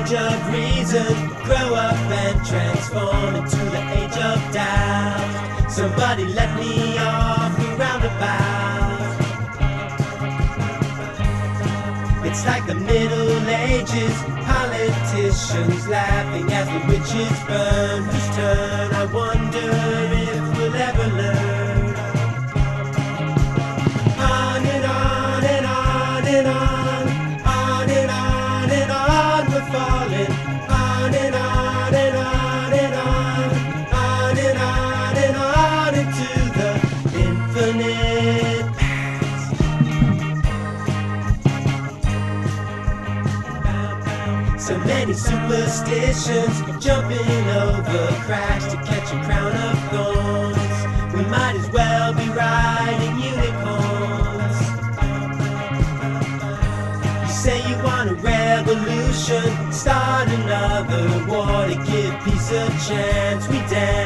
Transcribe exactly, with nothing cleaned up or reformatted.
age of reason, grow up and transform into the age of doubt. Somebody let me off the roundabout. It's like the Middle Ages, politicians laughing as the witches burn. Whose turn, I wonder if we'll ever learn. On and on and on and on, on and on and on we're falling. On and on and on and on, on and on and on into the infinite past. So many superstitions, jumping over cracks to catch a crown of thorns. We might as well be riding unicorns. You say you want a revolution, start another war to give peace a chance. We dance